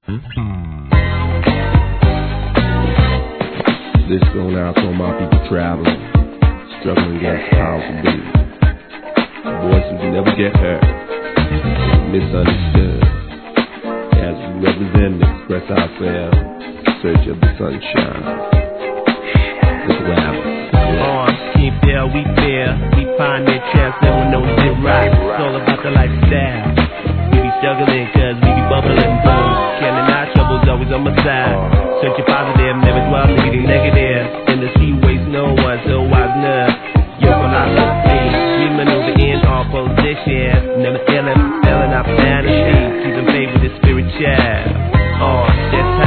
This going out to all my people traveling, struggling against the powers of be. Voices never get heard, misunderstood. As we represent and express ourselves in search of the sunshine. This rap. Keep there, we fair. We pioneer traps that one knows it right. It's all about the lifestyle. We be struggling cause we be bubbling boom. Counting our troubles always on my side. Searching positive, never dwell to the negative. In the sea waste no one so wise enough. Your philosophy, we maneuver in all positions. Never failing our fantasy. Keeping faith with the spirit child. That's how